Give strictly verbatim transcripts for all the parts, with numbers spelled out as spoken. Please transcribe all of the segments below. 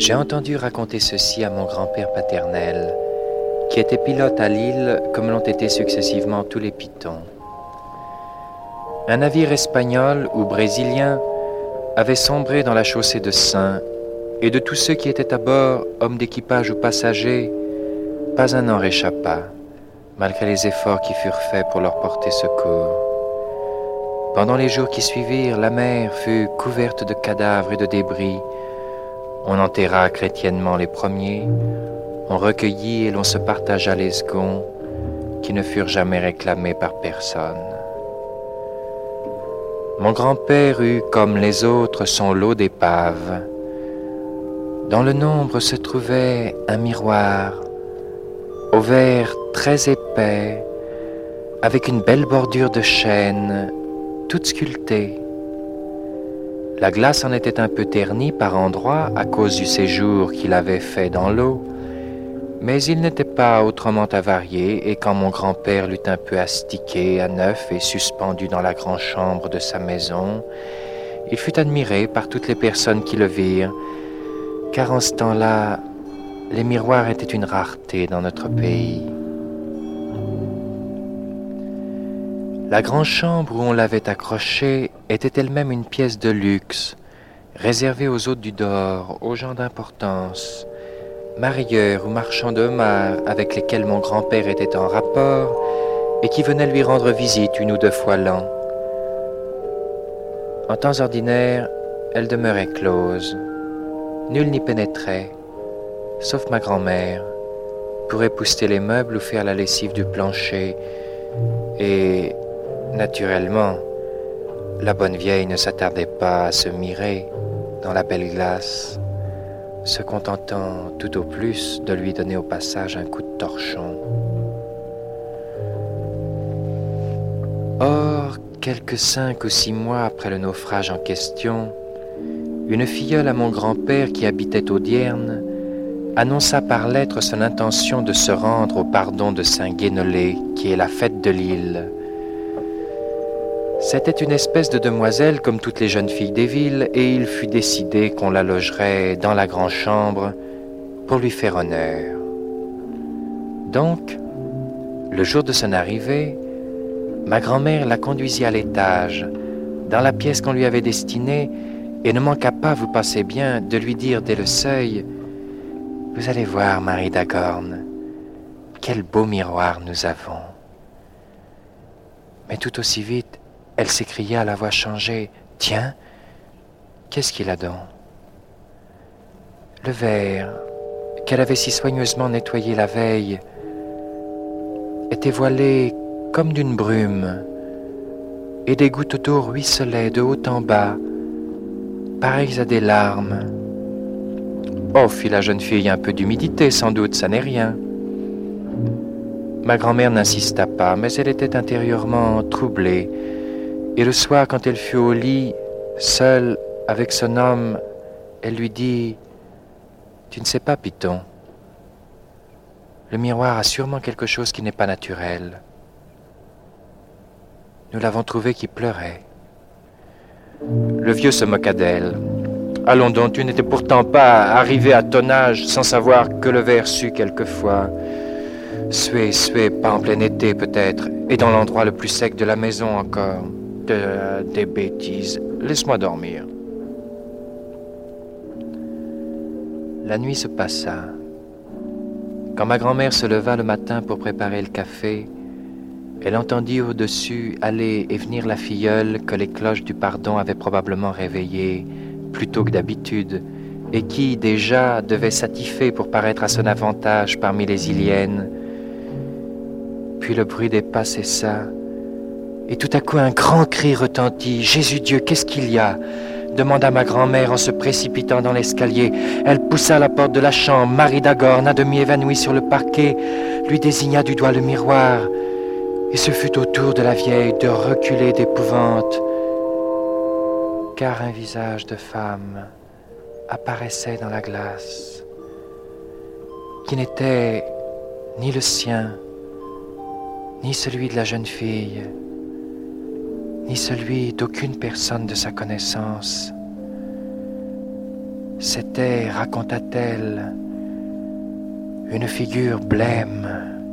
J'ai entendu raconter ceci à mon grand-père paternel, qui était pilote à Lille comme l'ont été successivement tous les pitons. Un navire espagnol ou brésilien avait sombré dans la chaussée de Saint, et de tous ceux qui étaient à bord, hommes d'équipage ou passagers, pas un n'en réchappa, malgré les efforts qui furent faits pour leur porter secours. Pendant les jours qui suivirent, la mer fut couverte de cadavres et de débris. On enterra chrétiennement les premiers, on recueillit et l'on se partagea les seconds, qui ne furent jamais réclamés par personne. Mon grand-père eut, comme les autres, son lot d'épaves. Dans le nombre se trouvait un miroir, au verre très épais, avec une belle bordure de chêne, toute sculptée. La glace en était un peu ternie par endroits à cause du séjour qu'il avait fait dans l'eau, mais il n'était pas autrement avarié, et quand mon grand-père l'eut un peu astiqué à neuf et suspendu dans la grande chambre de sa maison, il fut admiré par toutes les personnes qui le virent, car en ce temps-là, les miroirs étaient une rareté dans notre pays. La grande chambre où on l'avait accroché était elle-même une pièce de luxe, réservée aux hôtes du dehors, aux gens d'importance, marieurs ou marchands de homards avec lesquels mon grand-père était en rapport et qui venaient lui rendre visite une ou deux fois l'an. En temps ordinaire, elle demeurait close. Nul n'y pénétrait, sauf ma grand-mère, pour épousseter les meubles ou faire la lessive du plancher. Et, naturellement, la bonne vieille ne s'attardait pas à se mirer dans la belle glace, se contentant tout au plus de lui donner au passage un coup de torchon. Or, quelques cinq ou six mois après le naufrage en question, une filleule à mon grand-père qui habitait Audierne annonça par lettre son intention de se rendre au pardon de Saint-Guénolé, qui est la fête de l'île. C'était une espèce de demoiselle comme toutes les jeunes filles des villes, et il fut décidé qu'on la logerait dans la grande chambre pour lui faire honneur. Donc, le jour de son arrivée, ma grand-mère la conduisit à l'étage, dans la pièce qu'on lui avait destinée, et ne manqua pas, vous pensez bien, de lui dire dès le seuil: « Vous allez voir, Marie d'Agorne, quel beau miroir nous avons. » Mais tout aussi vite, elle s'écria à la voix changée: « Tiens, qu'est-ce qu'il a donc ?» Le verre, qu'elle avait si soigneusement nettoyé la veille, était voilé comme d'une brume, et des gouttes d'eau ruisselaient de haut en bas, pareilles à des larmes. « Oh, fit la jeune fille, un peu d'humidité, sans doute, ça n'est rien. » Ma grand-mère n'insista pas, mais elle était intérieurement troublée, et le soir, quand elle fut au lit, seule avec son homme, elle lui dit: « Tu ne sais pas, Piton, le miroir a sûrement quelque chose qui n'est pas naturel. Nous l'avons trouvé qui pleurait. » Le vieux se moqua d'elle. « Allons donc, tu n'étais pourtant pas arrivé à ton âge sans savoir que le verre sue quelquefois. Suer, suer, pas en plein été peut-être, et dans l'endroit le plus sec de la maison encore. De, des bêtises. Laisse-moi dormir. » La nuit se passa. Quand ma grand-mère se leva le matin pour préparer le café, elle entendit au-dessus aller et venir la filleule que les cloches du pardon avaient probablement réveillée plus tôt que d'habitude, et qui, déjà, devait s'attifer pour paraître à son avantage parmi les Iliennes. Puis le bruit des pas cessa, et tout à coup un grand cri retentit. « Jésus Dieu, qu'est-ce qu'il y a ?» demanda ma grand-mère en se précipitant dans l'escalier. Elle poussa la porte de la chambre. Marie d'Agorne, à demi évanouie sur le parquet, lui désigna du doigt le miroir, et ce fut au tour de la vieille de reculer d'épouvante, car un visage de femme apparaissait dans la glace, qui n'était ni le sien, ni celui de la jeune fille, ni celui d'aucune personne de sa connaissance. C'était, raconta-t-elle, une figure blême,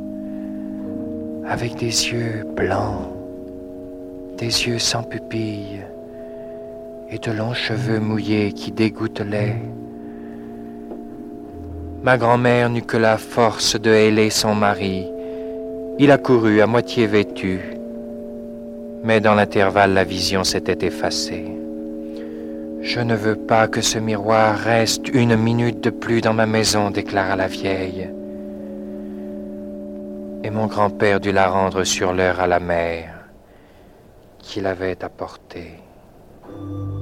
avec des yeux blancs, des yeux sans pupilles et de longs cheveux mouillés qui dégoutelaient. Ma grand-mère n'eut que la force de héler son mari. Il accourut à moitié vêtu, mais dans l'intervalle la vision s'était effacée. Je ne veux pas que ce miroir reste une minute de plus dans ma maison, déclara la vieille. Et mon grand-père dut la rendre sur l'heure à la mère qui l'avait apportée.